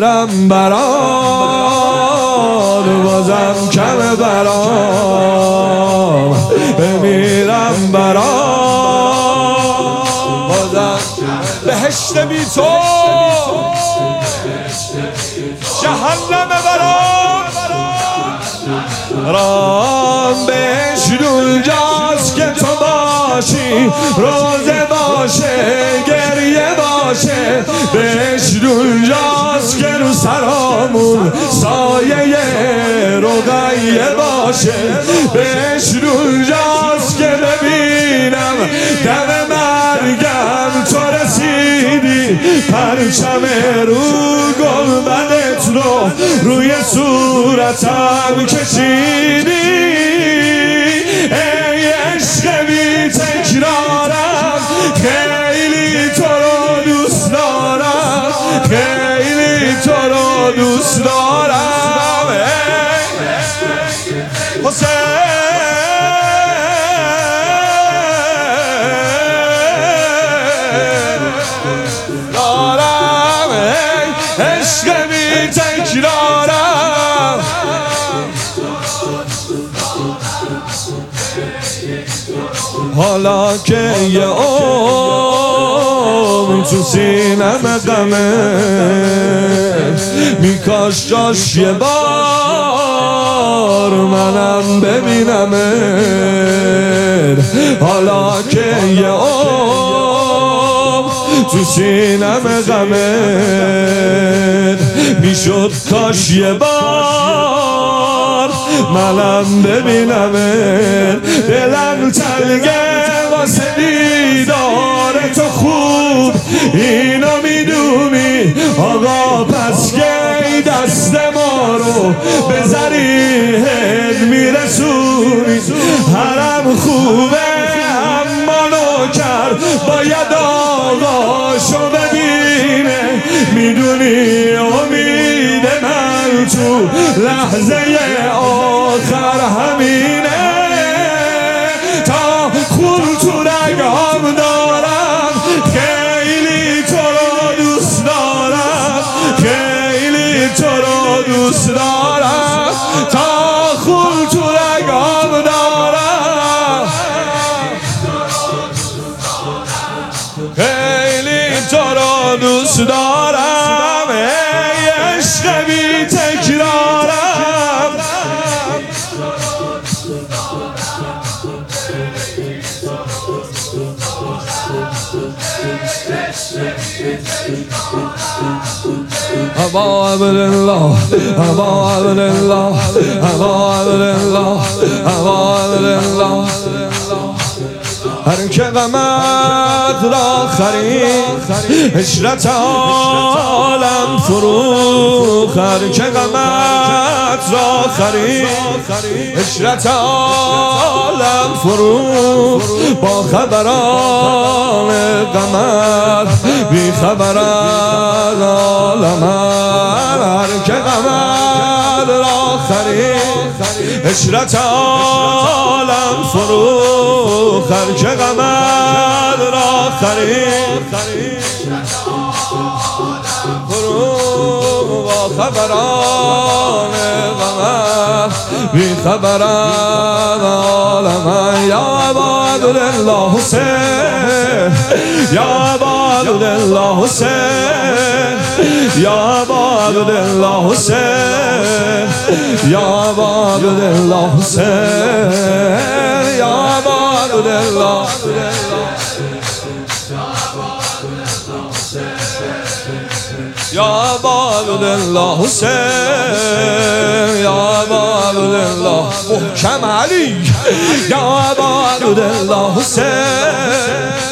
بمیرم برام بازم کم برام بمیرم برام بازم بهشت بی تو جهنم برام رام بهشت اونجاست که تو باشی روزه باشه گریه باشه بهشت اونجاست که رو سرامون سایه رقیه باشه بهشت اونجاست که ببینم دم مرگم تو رسیدی پرچم رو گلبدت رو روی صورتم کشیدی ای عشق بی تکرارم خیلی تو رو دوست دارم خیلی تو رو دوست دارم حسین دارم عشق بی تکرارم حالا که یه عمر تو سینم غمه میکاش جاش یه بار منم ببینمت حالا که یه عمر تو سینم غمه میشد کاش یه بار منم ببینمت دلم تلگه واسه دیدار تو خوب اینو میدونی آقا پس کی دست ما رو به ذریحت میرسونی حرم خوبه اما نوکر باید آقاشو ببینه میدونی امید من تو لحظه آخر همینه تا خون تو رگام دارم خیلی تو رو دوست دارم خیلی تو رو دوست دارم تا خون تو رگام دارم خیلی تو رو دوست دارم ای عشق بی تکرارم ابا عبدالله ابا عبدالله ابا عبدالله ابا عبدالله هر که غمت را خرید عشرت عالم فروخت هر که غمت را خرید عشرت عالم فروخت با خبران غمت بی خبر از عالمت هر که غمت را خرید عشرت عالم فروخت هر که غمت را خرید فروخت با خبران غمت بی خبر از عالمت یا ابا عبدالله حسین یا ابا عبدالله حسین یا ابا عبدالله حسین یا ابا عبدالله حسین یا ابا عبدالله یا ابا عبدالله حسین یا ابا عبدالله محکم علی یا ابا عبدالله حسین